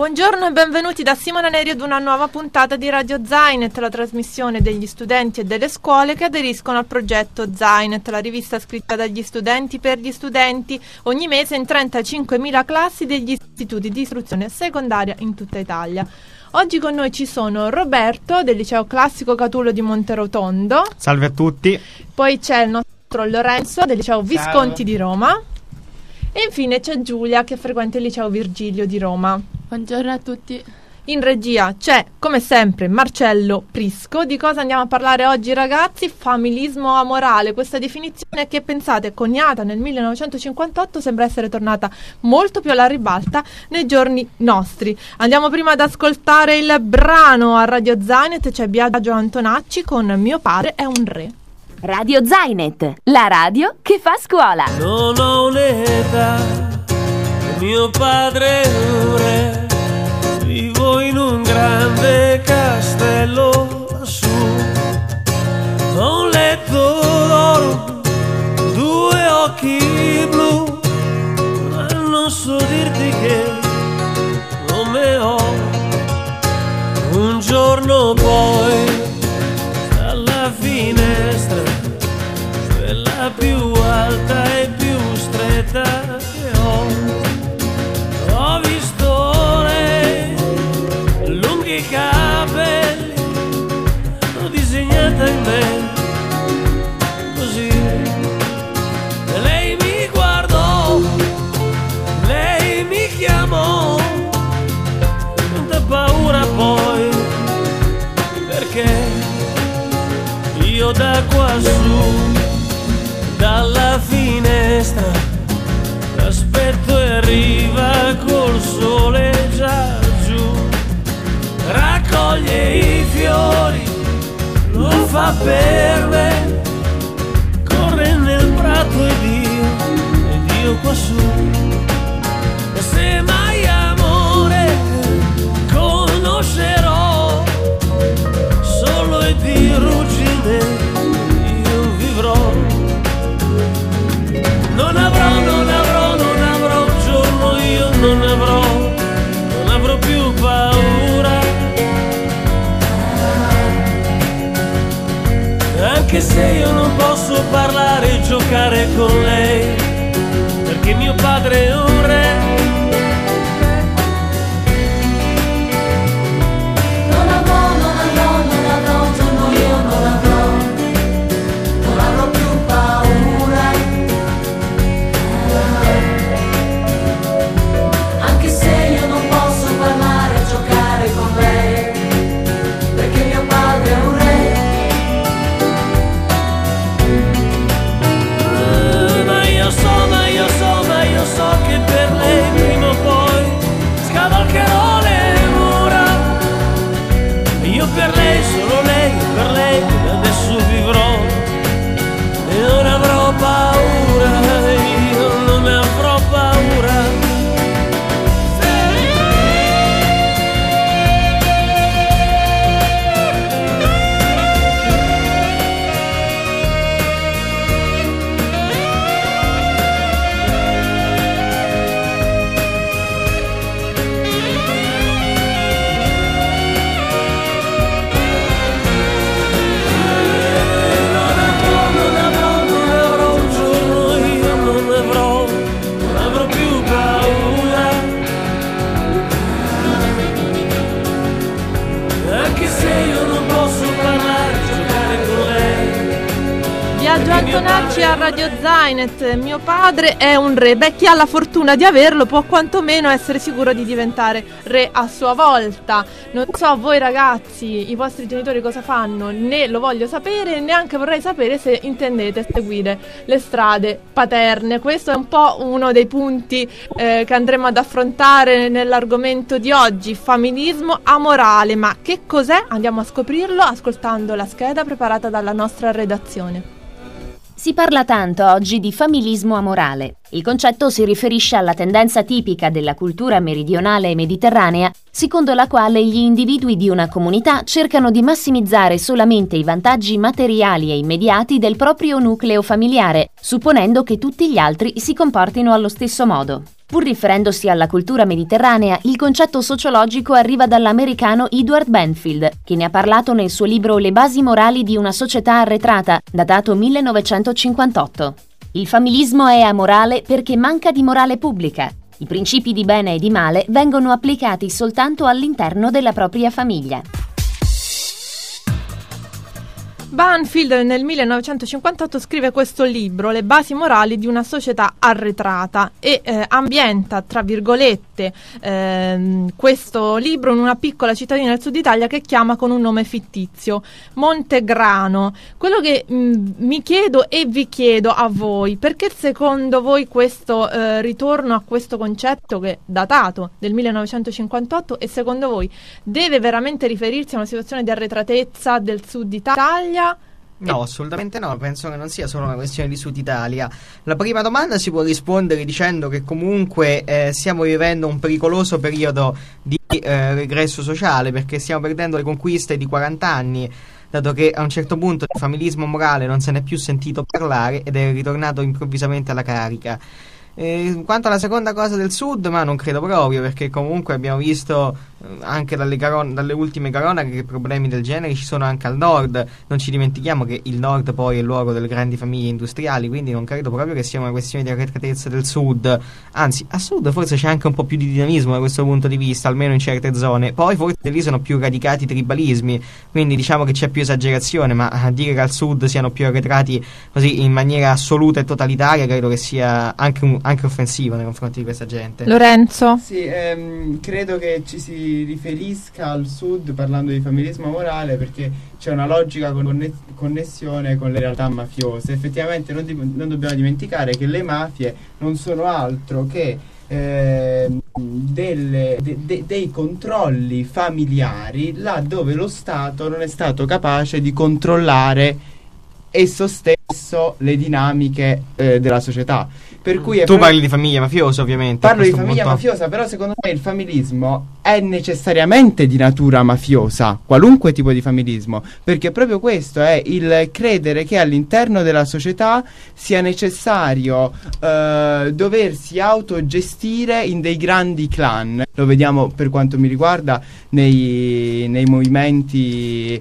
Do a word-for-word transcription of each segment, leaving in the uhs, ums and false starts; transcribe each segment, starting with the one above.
Buongiorno e benvenuti da Simona Neri ad una nuova puntata di Radio Zainet, la trasmissione degli studenti e delle scuole che aderiscono al progetto Zainet, la rivista scritta dagli studenti per gli studenti, ogni mese in trentacinquemila classi degli istituti di istruzione secondaria in tutta Italia. Oggi con noi ci sono Roberto del liceo classico Catullo di Monterotondo. Salve a tutti. Poi c'è il nostro Lorenzo del liceo Visconti Ciao. Di Roma. E infine c'è Giulia che frequenta il liceo Virgilio di Roma. Buongiorno a tutti. In regia c'è, come sempre, Marcello Prisco. Di cosa andiamo a parlare oggi, ragazzi? Familismo amorale. Questa definizione che, pensate, coniata nel millenovecentocinquantotto, sembra essere tornata molto più alla ribalta nei giorni nostri. Andiamo prima ad ascoltare il brano. A Radio Zainet c'è Biagio Antonacci con Mio padre è un re. Radio Zainet, la radio che fa scuola. Non ho un'età, mio padre è un re. Vivo in un grande castello lassù. Ho un letto d'oro, due occhi blu, ma non so dirti che nome ho. Un giorno poi dalla finestra, quella più alta e più stretta che ho, ho visto lei, lunghi capelli, l'ho disegnata in me, così. E lei mi guardò, lei mi chiamò, tanta paura poi, perché io da quassù, dalla finestra, l'aspetto e arriva col sole già giù. Raccoglie i fiori, lo fa per me, corre nel prato ed io, ed io quassù. E se mai amore conoscerò, solo e di ruggine io vivrò. Non avrò, non avrò, non avrò un giorno, io non avrò, non avrò più paura. Anche se io non posso parlare e giocare con lei, perché mio padre è un re. Non avrò, non avrò, non avrò un giorno, io non avrò, non avrò più paura. Anche se io non posso parlare e giocare con lei, perché mio padre è un re. Ma io so, ma io so, ma io so che per lei prima o poi scavalcherò le mura. Io per lei, solo lei, per lei adesso vivrò e non avrò paura, io non avrò paura. Biagio Antonacci a Radio Zainet, mio padre è un re. Beh, chi ha la fortuna di averlo può quantomeno essere sicuro di diventare re a sua volta. Non so voi ragazzi, i vostri genitori cosa fanno, né lo voglio sapere, neanche vorrei sapere se intendete seguire le strade paterne. Questo è un po' uno dei punti eh, che andremo ad affrontare nell'argomento di oggi, familismo amorale. Ma che cos'è? Andiamo a scoprirlo ascoltando la scheda preparata dalla nostra redazione. Si parla tanto oggi di familismo amorale. Il concetto si riferisce alla tendenza tipica della cultura meridionale e mediterranea, secondo la quale gli individui di una comunità cercano di massimizzare solamente i vantaggi materiali e immediati del proprio nucleo familiare, supponendo che tutti gli altri si comportino allo stesso modo. Pur riferendosi alla cultura mediterranea, il concetto sociologico arriva dall'americano Edward Banfield, che ne ha parlato nel suo libro Le basi morali di una società arretrata, datato millenovecentocinquantotto. Il familismo è amorale perché manca di morale pubblica. I principi di bene e di male vengono applicati soltanto all'interno della propria famiglia. Banfield nel millenovecentocinquantotto scrive questo libro, Le basi morali di una società arretrata, e eh, ambienta, tra virgolette, ehm, questo libro in una piccola cittadina del sud Italia che chiama con un nome fittizio, Montegrano. Quello che mh, mi chiedo e vi chiedo a voi, perché secondo voi questo eh, ritorno a questo concetto che è datato del millenovecentocinquantotto, e secondo voi deve veramente riferirsi a una situazione di arretratezza del sud Italia? No, assolutamente no, penso che non sia solo una questione di Sud Italia. La prima domanda si può rispondere dicendo che comunque eh, stiamo vivendo un pericoloso periodo di eh, regresso sociale, perché stiamo perdendo le conquiste di quaranta anni, dato che a un certo punto il familismo morale non se n'è più sentito parlare ed è ritornato improvvisamente alla carica. Eh, quanto alla seconda cosa del sud, ma non credo proprio, perché comunque abbiamo visto eh, anche dalle, caron- dalle ultime cronache che problemi del genere ci sono anche al nord. Non ci dimentichiamo che il nord poi è il luogo delle grandi famiglie industriali, quindi non credo proprio che sia una questione di arretratezza del sud. Anzi, a sud forse c'è anche un po' più di dinamismo da questo punto di vista, almeno in certe zone. Poi forse lì sono più radicati i tribalismi, quindi diciamo che c'è più esagerazione, ma a dire che al sud siano più arretrati così in maniera assoluta e totalitaria credo che sia anche un anche offensivo nei confronti di questa gente. Lorenzo? Sì, ehm, credo che ci si riferisca al sud parlando di familismo morale perché c'è una logica conne- connessione con le realtà mafiose. Effettivamente non, di- non dobbiamo dimenticare che le mafie non sono altro che eh, delle, de- de- dei controlli familiari laddove lo Stato non è stato capace di controllare esso stesso le dinamiche eh, della società. Per cui è tu pro- parli di famiglia mafiosa, ovviamente. Parlo di famiglia punto. mafiosa, però secondo me il familismo è necessariamente di natura mafiosa, qualunque tipo di familismo, perché proprio questo è il credere che all'interno della società sia necessario eh, doversi autogestire in dei grandi clan. Lo vediamo per quanto mi riguarda nei, nei movimenti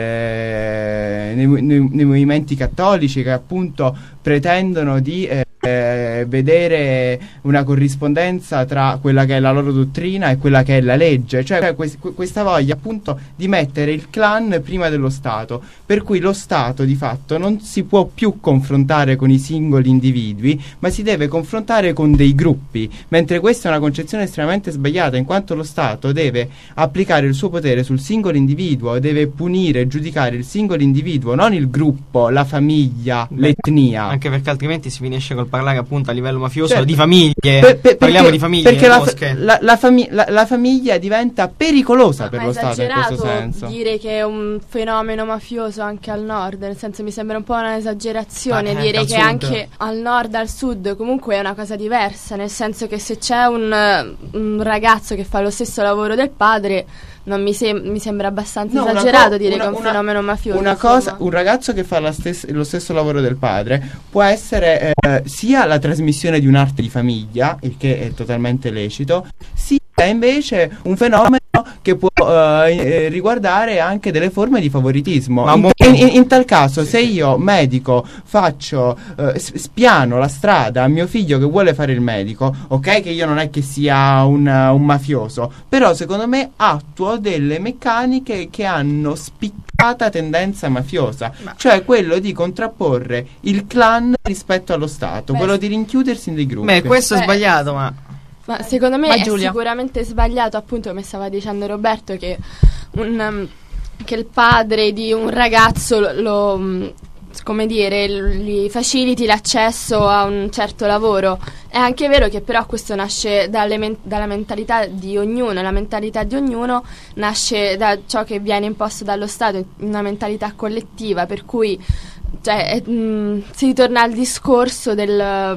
eh, nei, nei, nei movimenti cattolici che appunto pretendono di eh, Eh, vedere una corrispondenza tra quella che è la loro dottrina e quella che è la legge, cioè quest- questa voglia appunto di mettere il clan prima dello Stato, per cui lo Stato di fatto non si può più confrontare con i singoli individui, ma si deve confrontare con dei gruppi, mentre questa è una concezione estremamente sbagliata, in quanto lo Stato deve applicare il suo potere sul singolo individuo, deve punire e giudicare il singolo individuo, non il gruppo, la famiglia, Beh, l'etnia. Anche perché altrimenti si finisce col parlare appunto a livello mafioso, certo, di famiglie. Per, per, Parliamo perché, di famiglie. Perché la, la, la, fami- la, la famiglia diventa pericolosa Ma per lo Stato in questo senso. Dire che è un fenomeno mafioso anche al nord, nel senso mi sembra un po' un'esagerazione ah, dire che sud. Anche al nord, al sud comunque è una cosa diversa, nel senso che se c'è un, un ragazzo che fa lo stesso lavoro del padre non mi, sem- mi sembra abbastanza no, esagerato co- dire una, che è un una, fenomeno mafioso. Una cosa, un ragazzo che fa la stes- lo stesso lavoro del padre può essere eh, sia la trasmissione di un'arte di famiglia, il che è totalmente lecito, sia invece un fenomeno che può eh, riguardare anche delle forme di favoritismo. In, in, in, in tal caso, se io medico faccio eh, spiano la strada a mio figlio che vuole fare il medico, ok che io non è che sia un, un mafioso, però secondo me attuo delle meccaniche che hanno spiccata tendenza mafiosa, Ma. cioè quello di contrapporre il clan rispetto allo Stato, Beh. quello di rinchiudersi in dei gruppi. Beh, questo Beh. è sbagliato, ma Ma secondo me Ma è Giulia. sicuramente sbagliato, appunto come stava dicendo Roberto, che, un, um, che il padre di un ragazzo lo, lo um, come dire, gli faciliti l'accesso a un certo lavoro. È anche vero che però questo nasce dalle men- dalla mentalità di ognuno, la mentalità di ognuno nasce da ciò che viene imposto dallo Stato, una mentalità collettiva, per cui cioè, mh, si ritorna al discorso del... Mh,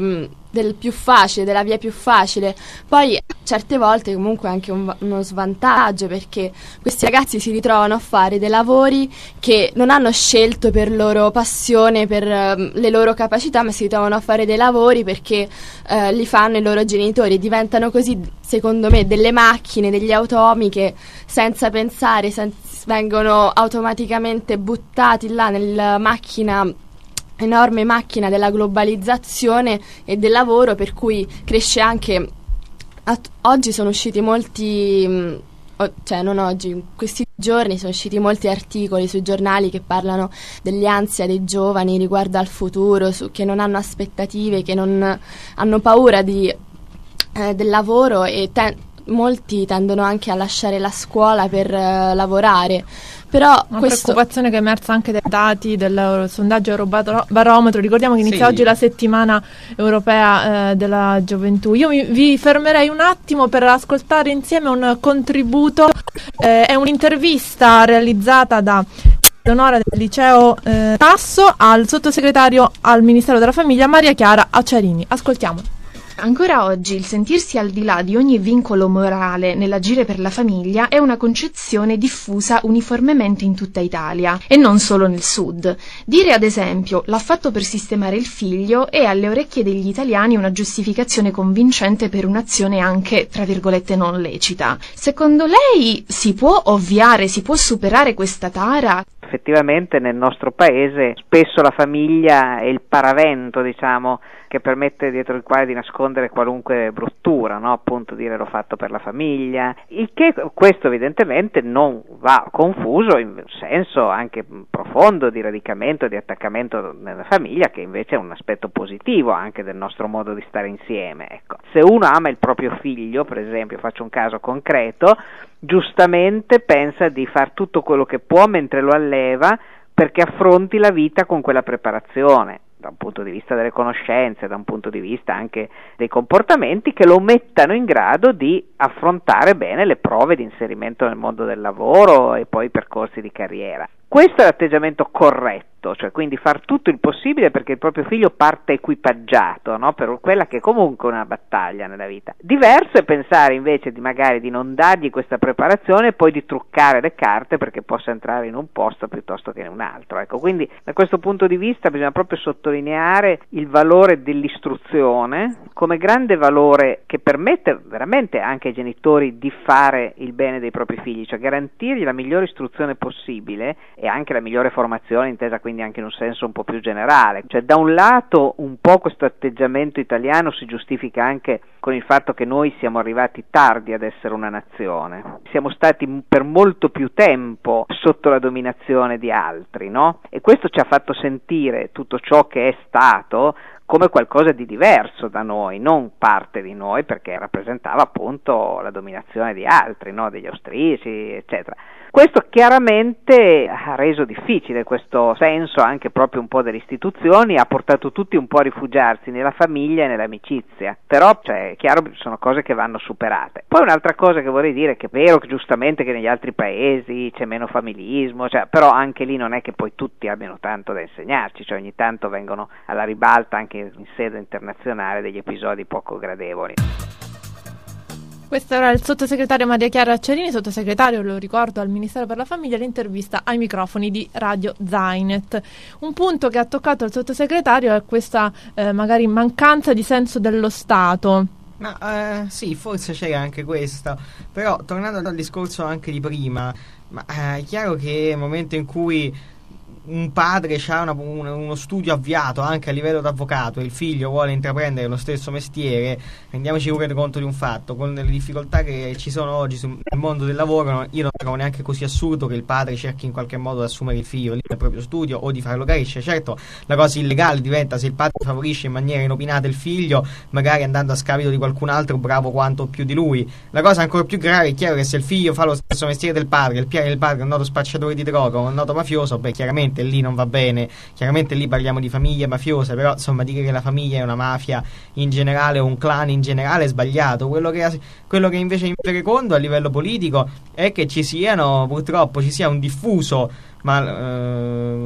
del più facile, della via più facile. Poi certe volte comunque anche un, uno svantaggio, perché questi ragazzi si ritrovano a fare dei lavori che non hanno scelto per loro passione, per uh, le loro capacità, ma si ritrovano a fare dei lavori perché uh, li fanno i loro genitori, e diventano così, secondo me, delle macchine, degli automi che senza pensare sen- vengono automaticamente buttati là nella macchina, enorme macchina della globalizzazione e del lavoro, per cui cresce anche. At- oggi sono usciti molti, mh, o- cioè non oggi, in questi giorni sono usciti molti articoli sui giornali che parlano degli ansia dei giovani riguardo al futuro, su, che non hanno aspettative, che non hanno paura di, eh, del lavoro, e ten- molti tendono anche a lasciare la scuola per uh, lavorare. Però una questo... preoccupazione che è emersa anche dai dati del sondaggio Eurobarometro. Ricordiamo che inizia Sì. oggi la settimana europea eh, della gioventù. Io mi, vi fermerei un attimo per ascoltare insieme un contributo, eh, è un'intervista realizzata da Leonora del liceo eh, Tasso al sottosegretario al Ministero della Famiglia Maria Chiara Acciarini. Ascoltiamo. Ancora oggi il sentirsi al di là di ogni vincolo morale nell'agire per la famiglia è una concezione diffusa uniformemente in tutta Italia e non solo nel sud. Dire ad esempio l'ha fatto per sistemare il figlio è alle orecchie degli italiani una giustificazione convincente per un'azione anche, tra virgolette, non lecita. Secondo lei si può ovviare, si può superare questa tara? Effettivamente nel nostro paese spesso la famiglia è il paravento, diciamo, che permette dietro il quale di nascondere qualunque bruttura, no? Appunto dire l'ho fatto per la famiglia, il che questo evidentemente non va confuso in senso anche profondo di radicamento, di attaccamento nella famiglia, che invece è un aspetto positivo anche del nostro modo di stare insieme. Ecco. Se uno ama il proprio figlio, per esempio, faccio un caso concreto, giustamente pensa di far tutto quello che può mentre lo alleva perché affronti la vita con quella preparazione, da un punto di vista delle conoscenze, da un punto di vista anche dei comportamenti che lo mettano in grado di affrontare bene le prove di inserimento nel mondo del lavoro e poi i percorsi di carriera. Questo è l'atteggiamento corretto, cioè quindi far tutto il possibile perché il proprio figlio parte equipaggiato, no? Per quella che è comunque una battaglia nella vita. Diverso è pensare invece di magari di non dargli questa preparazione e poi di truccare le carte perché possa entrare in un posto piuttosto che in un altro. Ecco, quindi da questo punto di vista bisogna proprio sottolineare il valore dell'istruzione come grande valore che permette veramente anche ai genitori di fare il bene dei propri figli, cioè garantirgli la migliore istruzione possibile e anche la migliore formazione, intesa quindi anche in un senso un po' più generale. Cioè da un lato un po' questo atteggiamento italiano si giustifica anche con il fatto che noi siamo arrivati tardi ad essere una nazione, siamo stati per molto più tempo sotto la dominazione di altri, no? E questo ci ha fatto sentire tutto ciò che è stato come qualcosa di diverso da noi, non parte di noi, perché rappresentava appunto la dominazione di altri, no? Degli austriaci, eccetera. Questo chiaramente ha reso difficile questo senso anche proprio un po' delle istituzioni, ha portato tutti un po' a rifugiarsi nella famiglia e nell'amicizia, però cioè, è chiaro che sono cose che vanno superate. Poi un'altra cosa che vorrei dire è che è vero che giustamente che negli altri paesi c'è meno familismo, cioè, però anche lì non è che poi tutti abbiano tanto da insegnarci, cioè ogni tanto vengono alla ribalta anche in sede internazionale degli episodi poco gradevoli. Questo era il sottosegretario Maria Chiara Acciarini, sottosegretario, lo ricordo, al Ministero per la Famiglia, l'intervista ai microfoni di Radio Zainet. Un punto che ha toccato il sottosegretario è questa eh, magari mancanza di senso dello Stato. Ma eh, sì, forse c'era anche questa, però tornando al discorso anche di prima, ma eh, è chiaro che nel momento in cui un padre ha una, un, uno studio avviato anche a livello d'avvocato e il figlio vuole intraprendere lo stesso mestiere, rendiamoci pure conto di un fatto: con le difficoltà che ci sono oggi sul, nel mondo del lavoro, io non trovo neanche così assurdo che il padre cerchi in qualche modo di assumere il figlio lì nel proprio studio o di farlo crescere. Certo, la cosa illegale diventa se il padre favorisce in maniera inopinata il figlio, magari andando a scapito di qualcun altro bravo quanto o più di lui. La cosa ancora più grave è chiaro che se il figlio fa lo stesso mestiere del padre, il piano del padre è un noto spacciatore di droga o un noto mafioso, beh, chiaramente lì non va bene, chiaramente lì parliamo di famiglie mafiose, però insomma dire che la famiglia è una mafia in generale o un clan in generale è sbagliato. Quello che, quello che invece mi fecondo a livello politico è che ci siano, purtroppo ci sia un diffuso ma uh,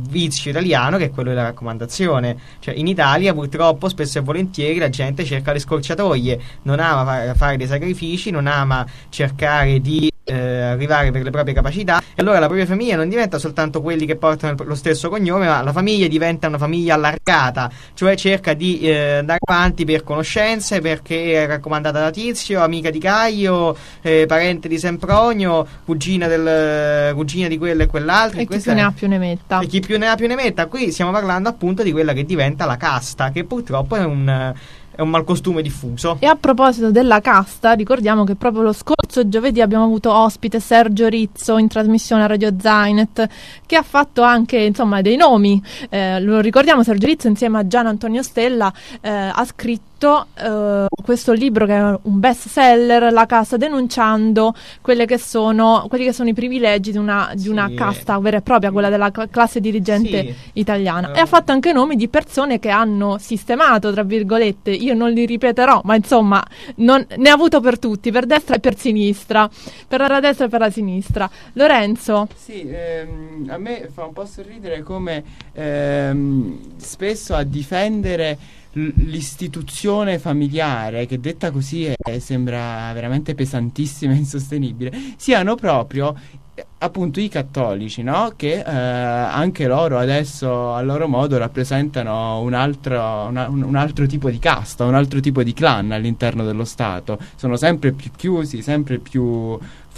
vizio italiano, che è quello della raccomandazione. Cioè in Italia purtroppo spesso e volentieri la gente cerca le scorciatoie, non ama fa- fare dei sacrifici, non ama cercare di eh, arrivare per le proprie capacità, e allora la propria famiglia non diventa soltanto quelli che portano il- lo stesso cognome, ma la famiglia diventa una famiglia allargata, cioè cerca di eh, andare avanti per conoscenze, perché è raccomandata da Tizio, amica di Caio, eh, parente di Sempronio, cugina del cugina di quello e quell'altro, E chi questa più ne è- ha più ne metta. e chi più ne ha più ne metta. Qui stiamo parlando appunto di quella che diventa la casta, che purtroppo è un, è un malcostume diffuso. E a proposito della casta, ricordiamo che proprio lo scorso giovedì abbiamo avuto ospite Sergio Rizzo in trasmissione a Radio Zainet, che ha fatto anche insomma dei nomi. Eh, lo ricordiamo, Sergio Rizzo insieme a Gian Antonio Stella eh, ha scritto eh, questo libro che è un best seller, La casta, denunciando quelle che sono, quelli che sono i privilegi di una, di una Sì. casta vera e propria, quella della cl- classe dirigente Sì. italiana. Eh. E ha fatto anche nomi di persone che hanno sistemato, tra virgolette, io non li ripeterò, ma insomma non, ne ha avuto per tutti, per destra e per sinistra, per la destra e per la sinistra. Lorenzo, Sì, ehm, a me fa un po' sorridere come ehm, spesso a difendere l- l'istituzione familiare, che detta così è- sembra veramente pesantissima e insostenibile, siano proprio eh, appunto i cattolici, no? Che eh, anche loro adesso a loro modo rappresentano un altro, una- un, un altro tipo di casta, un altro tipo di clan all'interno dello Stato. Sono sempre più chiusi, sempre più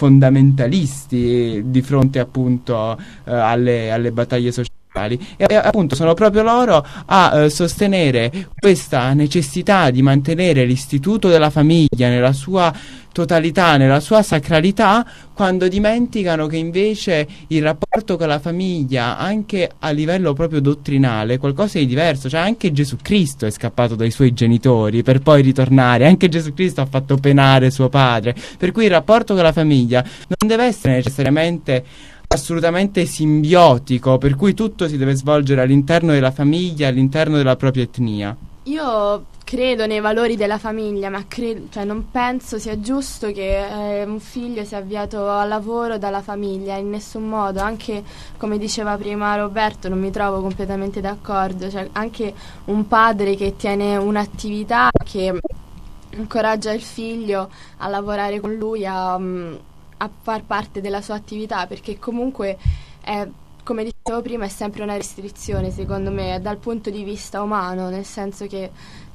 fondamentalisti di fronte appunto eh, alle, alle battaglie sociali. E, e appunto sono proprio loro a eh, sostenere questa necessità di mantenere l'istituto della famiglia nella sua totalità, nella sua sacralità, quando dimenticano che invece il rapporto con la famiglia, anche a livello proprio dottrinale, è qualcosa di diverso. Cioè anche Gesù Cristo è scappato dai suoi genitori per poi ritornare, anche Gesù Cristo ha fatto penare suo padre, per cui il rapporto con la famiglia non deve essere necessariamente assolutamente simbiotico, per cui tutto si deve svolgere all'interno della famiglia, all'interno della propria etnia. Io credo nei valori della famiglia, ma cre- cioè non penso sia giusto che eh, un figlio sia avviato al lavoro dalla famiglia, in nessun modo. Anche come diceva prima Roberto, non mi trovo completamente d'accordo. Cioè, anche un padre che tiene un'attività, che incoraggia il figlio a lavorare con lui, a, mm, a far parte della sua attività, perché comunque è, come dicevo prima, è sempre una restrizione, secondo me, dal punto di vista umano, nel senso che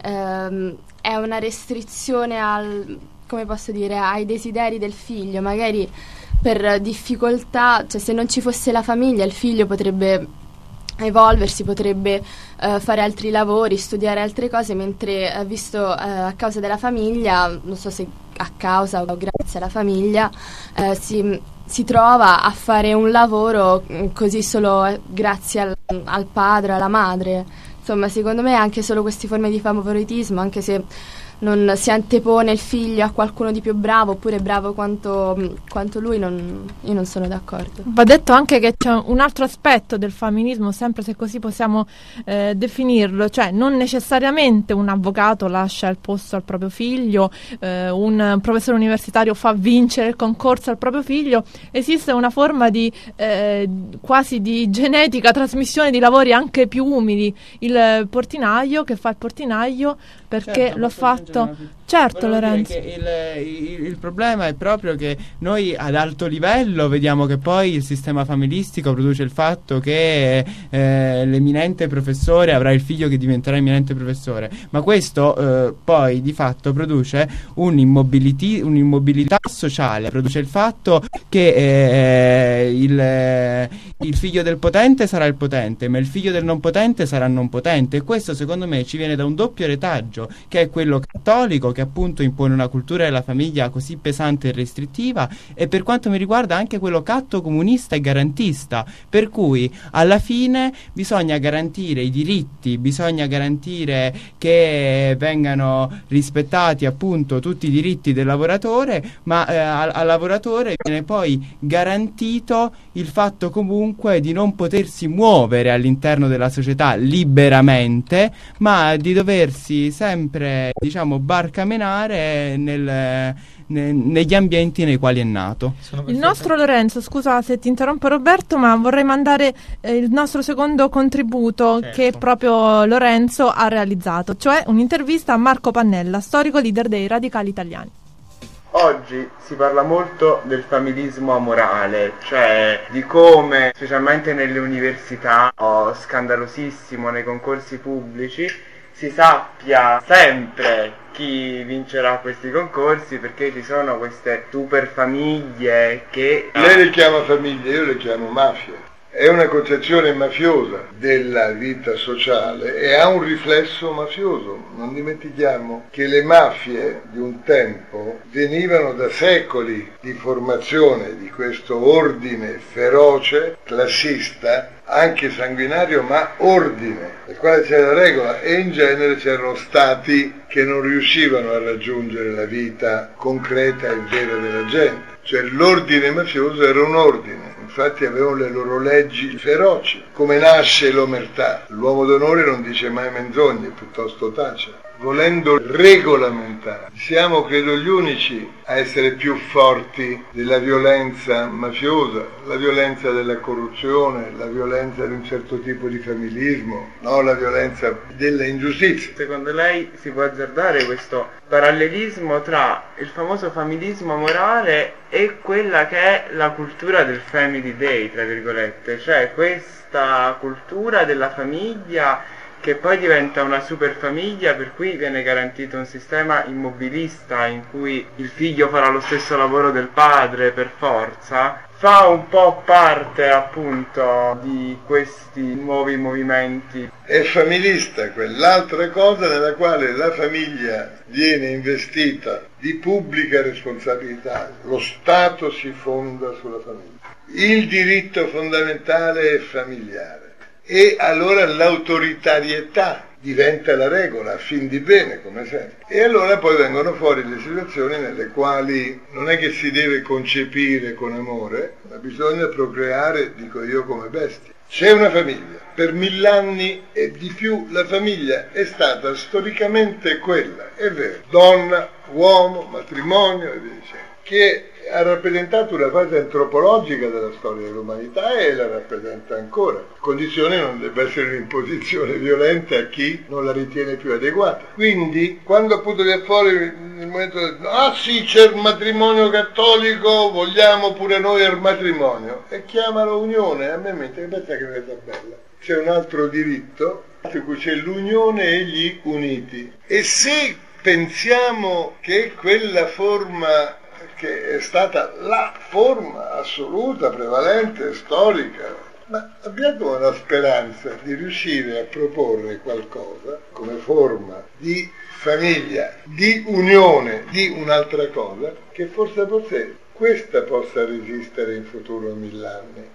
ehm, è una restrizione al, come posso dire, ai desideri del figlio. Magari per difficoltà, cioè se non ci fosse la famiglia, il figlio potrebbe evolversi, potrebbe eh, fare altri lavori, studiare altre cose, mentre eh, visto eh, a causa della famiglia, non so se a causa o grazie alla famiglia, eh, si, si trova a fare un lavoro mh, così solo eh, grazie al, al padre, alla madre. Insomma, secondo me anche solo queste forme di favoritismo, anche se non si antepone il figlio a qualcuno di più bravo, oppure bravo quanto, quanto lui, non, io non sono d'accordo. va detto anche che c'è un altro aspetto del femminismo, sempre se così possiamo eh, definirlo, cioè non necessariamente un avvocato lascia il posto al proprio figlio, eh, un professore universitario fa vincere il concorso al proprio figlio. Esiste una forma di eh, quasi di genetica trasmissione di lavori anche più umili, il portinaio che fa il portinaio perché Certo, l'ho posso fatto. aggiungere una- Certo, Volevo dire Lorenzo. che il, il- il problema è proprio che noi ad alto livello vediamo che poi il sistema familistico produce il fatto che eh, l'eminente professore avrà il figlio che diventerà eminente professore, ma questo eh, poi di fatto produce un'immobiliti- un'immobilità sociale, produce il fatto che eh, il, eh, il figlio del potente sarà il potente, ma il figlio del non potente sarà non potente, e questo secondo me ci viene da un doppio retaggio, che è quello cattolico, che appunto impone una cultura della famiglia così pesante e restrittiva, e per quanto mi riguarda anche quello catto comunista e garantista, per cui alla fine bisogna garantire i diritti, bisogna garantire che vengano rispettati appunto tutti i diritti del lavoratore, ma eh, al, al lavoratore viene poi garantito il fatto comunque di non potersi muovere all'interno della società liberamente, ma di doversi sempre, diciamo, barcamenare nel, ne, negli ambienti nei quali è nato. Il nostro Lorenzo, scusa se ti interrompo Roberto, ma vorrei mandare eh, il nostro secondo contributo, certo, che proprio Lorenzo ha realizzato, cioè un'intervista a Marco Pannella, storico leader dei radicali italiani. Oggi si parla molto del familismo amorale, cioè di come, specialmente nelle università o scandalosissimo nei concorsi pubblici, si sappia sempre chi vincerà questi concorsi, perché ci sono queste super famiglie che... Lei le chiama famiglie, io le chiamo mafie. È una concezione mafiosa della vita sociale e ha un riflesso mafioso. Non dimentichiamo che le mafie di un tempo venivano da secoli di formazione di questo ordine feroce, classista, anche sanguinario, ma ordine, nel quale c'era la regola, e in genere c'erano stati che non riuscivano a raggiungere la vita concreta e vera della gente. Cioè l'ordine mafioso era un ordine, infatti avevano le loro leggi feroci. Come nasce l'omertà? L'uomo d'onore non dice mai menzogne, piuttosto tace. Volendo regolamentare, siamo credo gli unici a essere più forti della violenza mafiosa, la violenza della corruzione, la violenza di un certo tipo di familismo, no, la violenza delle ingiustizie. Secondo lei si può azzardare questo parallelismo tra il famoso familismo morale e quella che è la cultura del family day, tra virgolette, cioè questa cultura della famiglia che poi diventa una super famiglia, per cui viene garantito un sistema immobilista in cui il figlio farà lo stesso lavoro del padre per forza, fa un po' parte appunto di questi nuovi movimenti. È familista quell'altra cosa nella quale la famiglia viene investita di pubblica responsabilità, lo Stato si fonda sulla famiglia, il diritto fondamentale è familiare. E allora l'autoritarietà diventa la regola, a fin di bene, come sempre. E allora poi vengono fuori le situazioni nelle quali non è che si deve concepire con amore, ma bisogna procreare, dico io, come bestie. C'è una famiglia, per millenni e di più la famiglia è stata storicamente quella, è vero, donna, uomo, matrimonio e via dicendo, che ha rappresentato una fase antropologica della storia dell'umanità e la rappresenta ancora. Condizione non debba essere un'imposizione violenta a chi non la ritiene più adeguata. Quindi, quando appunto viene fuori il momento del ah sì, c'è il matrimonio cattolico, vogliamo pure noi il matrimonio, e chiamalo unione, a me mi interessa che è una cosa bella. C'è un altro diritto, su cui c'è l'unione e gli uniti. E se pensiamo che quella forma che è stata la forma assoluta, prevalente, storica, ma abbiamo una speranza di riuscire a proporre qualcosa come forma di famiglia, di unione, di un'altra cosa, che forse forse questa possa resistere in futuro a millenni.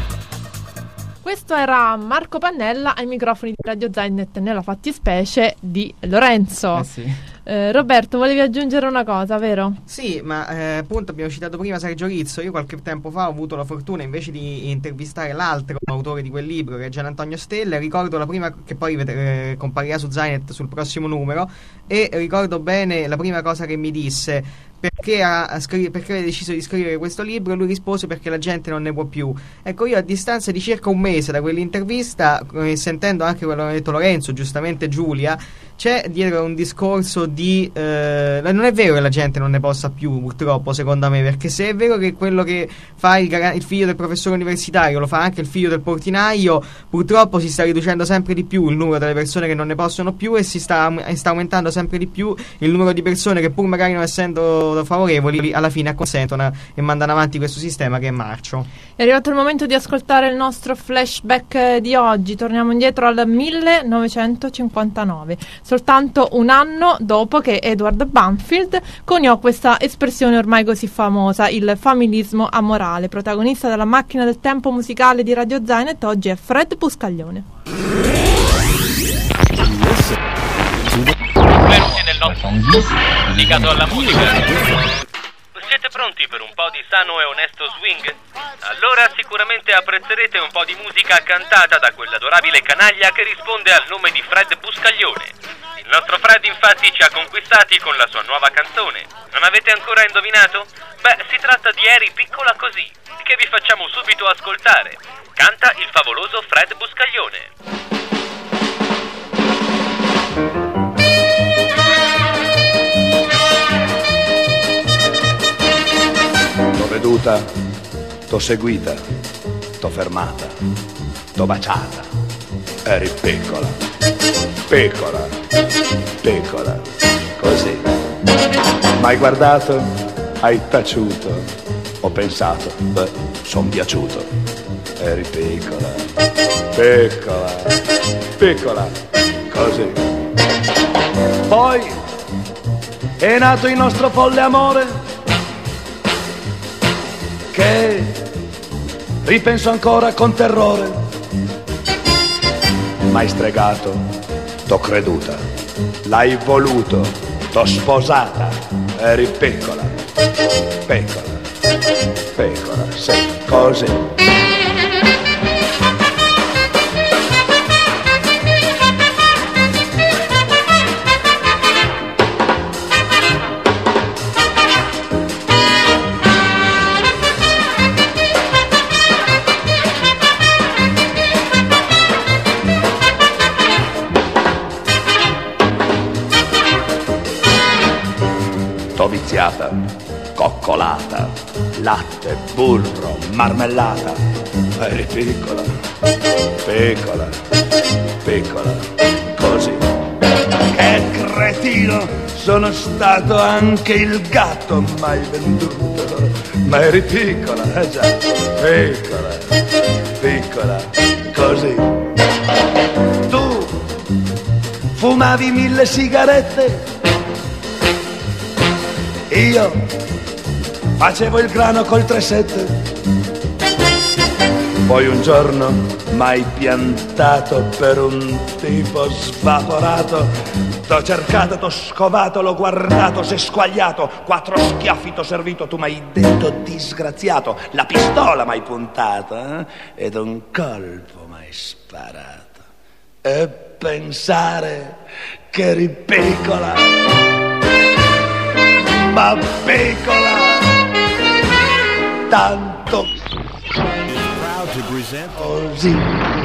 Questo era Marco Pannella ai microfoni di Radio Zainet nella fattispecie di Lorenzo. Eh sì. Eh, Roberto, volevi aggiungere una cosa, vero? Sì, ma eh, appunto abbiamo citato prima Sergio Rizzo. Io qualche tempo fa ho avuto la fortuna invece di intervistare l'altro autore di quel libro, che è Gian Antonio Stella. Ricordo la prima, che poi eh, comparirà su Zainet sul prossimo numero, e ricordo bene la prima cosa che mi disse. Perché ha, ha scri- perché aveva deciso di scrivere questo libro? E lui rispose: perché la gente non ne può più. Ecco, io a distanza di circa un mese da quell'intervista, eh, sentendo anche quello che ha detto Lorenzo, giustamente Giulia, c'è dietro un discorso di eh, non è vero che la gente non ne possa più, purtroppo, secondo me, perché se è vero che quello che fa il, il figlio del professore universitario lo fa anche il figlio del portinaio, purtroppo si sta riducendo sempre di più il numero delle persone che non ne possono più, e si sta, sta aumentando sempre di più il numero di persone che, pur magari non essendo favorevoli, alla fine acconsentono e mandano avanti questo sistema che è marcio. È arrivato il momento di ascoltare il nostro flashback di oggi. Torniamo indietro al millenovecentocinquantanove, soltanto un anno dopo che Edward Banfield coniò questa espressione ormai così famosa, il familismo amorale. Protagonista della macchina del tempo musicale di Radio Zainet oggi è Fred Buscaglione. Benvenuti nel nostro dedicato alla musica. Siete Siete pronti per un po' di sano e onesto swing? Allora sicuramente apprezzerete un po' di musica cantata da quell'adorabile canaglia che risponde al nome di Fred Buscaglione. Il nostro Fred infatti ci ha conquistati con la sua nuova canzone. Non avete ancora indovinato? Beh, si tratta di Eri piccola così, che vi facciamo subito ascoltare. Canta il favoloso Fred Buscaglione. T'ho veduta, t'ho seguita, t'ho fermata, t'ho baciata. Eri piccola, piccola, piccola, così. M'hai guardato, hai taciuto, ho pensato, beh, son piaciuto. Eri piccola, piccola, piccola, così. Poi è nato il nostro folle amore, che ripenso ancora con terrore. M'hai stregato, t'ho creduta, l'hai voluto, t'ho sposata. Eri piccola, piccola, piccola, sì, così. T'ho viziata, coccolata, latte, burro, marmellata. Eri piccola, piccola, piccola, così. Che cretino, sono stato anche il gatto mai venduto. Ma eri piccola, eh già, piccola, piccola, così. Tu fumavi mille sigarette, io facevo il grano col tre sette. Poi un giorno m'hai piantato per un tipo svaporato. T'ho cercato, t'ho scovato, l'ho guardato, s'è squagliato. Quattro schiaffi t'ho servito, tu m'hai detto disgraziato. La pistola m'hai puntata, eh? Ed un colpo m'hai sparato. E pensare che eri piccola, ma piccola, tanto così.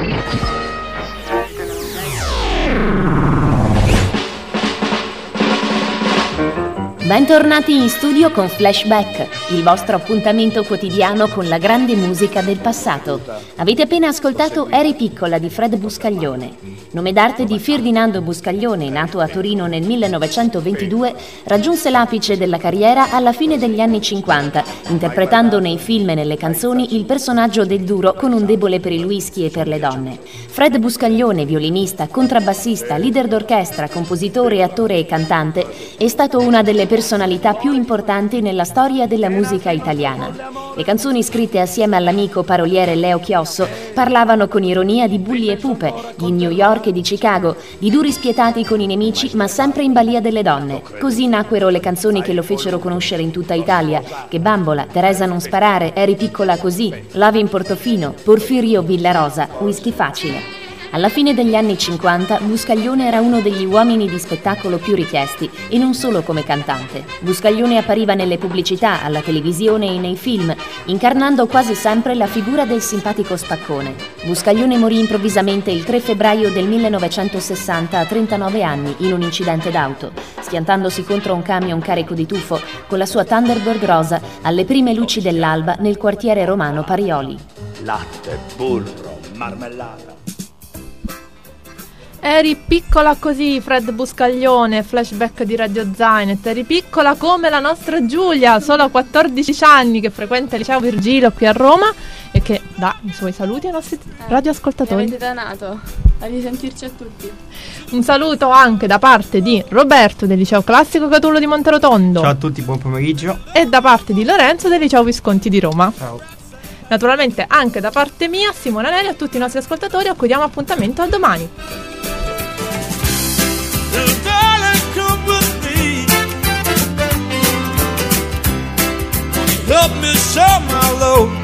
Bentornati in studio con Flashback, il vostro appuntamento quotidiano con la grande musica del passato. Avete appena ascoltato Eri piccola di Fred Buscaglione. Nome d'arte di Ferdinando Buscaglione, nato a Torino nel millenovecentoventidue, raggiunse l'apice della carriera alla fine degli anni cinquanta, interpretando nei film e nelle canzoni il personaggio del duro con un debole per il whisky e per le donne. Fred Buscaglione, violinista, contrabbassista, leader d'orchestra, compositore, attore e cantante, è stato una delle personalità più importanti nella storia della musica italiana. Le canzoni scritte assieme all'amico paroliere Leo Chiosso parlavano con ironia di bulli e pupe, di New York e di Chicago, di duri spietati con i nemici ma sempre in balia delle donne. Così nacquero le canzoni che lo fecero conoscere in tutta Italia: Che bambola, Teresa non sparare, Eri piccola così, Lave in Portofino, Porfirio Villarosa, Whisky facile. Alla fine degli anni cinquanta Buscaglione era uno degli uomini di spettacolo più richiesti, e non solo come cantante. Buscaglione appariva nelle pubblicità, alla televisione e nei film, incarnando quasi sempre la figura del simpatico spaccone. Buscaglione morì improvvisamente il tre febbraio del millenovecentosessanta a trentanove anni in un incidente d'auto, schiantandosi contro un camion carico di tufo con la sua Thunderbird rosa alle prime luci dell'alba nel quartiere romano Parioli. Latte, burro, marmellata. Eri piccola così, Fred Buscaglione, Flashback di Radio Zainet. Eri piccola come la nostra Giulia, solo a quattordici anni, che frequenta il liceo Virgilio qui a Roma e che dà i suoi saluti ai nostri eh, radioascoltatori. Mi avete danato a risentirci a tutti. Un saluto anche da parte di Roberto del liceo classico Catullo di Monterotondo. Ciao a tutti, buon pomeriggio. E da parte di Lorenzo del liceo Visconti di Roma. Ciao. Naturalmente anche da parte mia, Simona Neri, a tutti i nostri ascoltatori, a cui diamo appuntamento a domani. help me share my load.